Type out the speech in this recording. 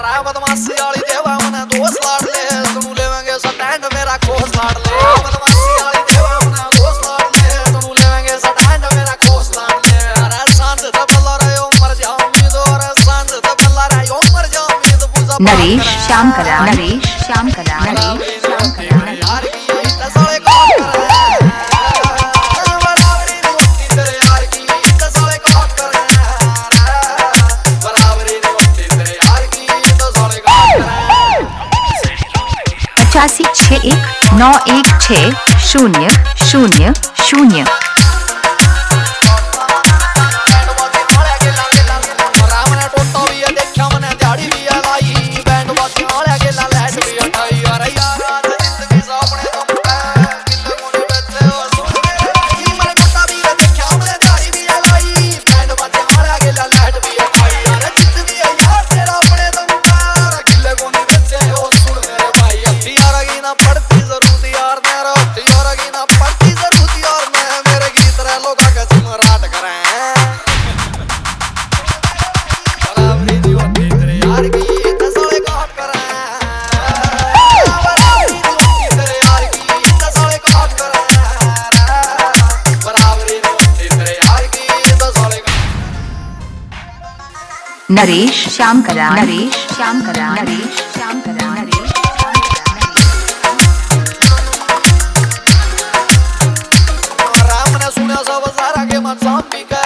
बदमाशी वाली देवा मने दोस्त लाड़ ले तू लेवेंगे स्टैंड मेरा कोस लाड़ ले बदमाशी वाली देवा मने दोस्त लाड़ ले तू लेवेंगे स्टैंड मेरा कोस लाड़ ले अरे सांझ ते बल्ला रे मर जाऊंगी तो अरे सांझ ते बल्ला रे मर जाऊंगी तो पूजा नरेश श्याम कला नरेश श्याम कला नरेश श्याम कला यार की इतना साले कौन करे बराबरी नहीं होती तेरे यार की इतना साले कौन करे बराबरी नहीं होती तेरे यार की इतना साले कौन करे 8561916000। नरेश श्याम कला नरेश श्याम कला नरेश श्याम कला नरेश राम ने सुना सब सारा के मन सांपी का